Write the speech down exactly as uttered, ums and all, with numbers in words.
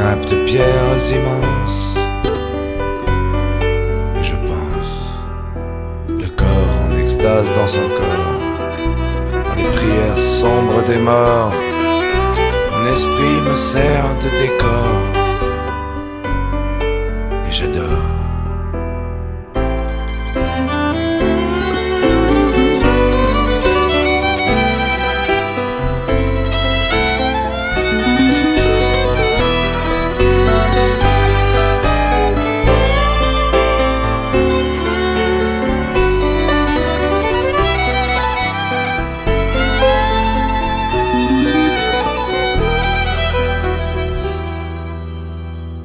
nappe de pierres immenses. Et je pense, le corps en extase dans son corps, dans les prières sombres des morts. Mon esprit me sert de décor et j'adore.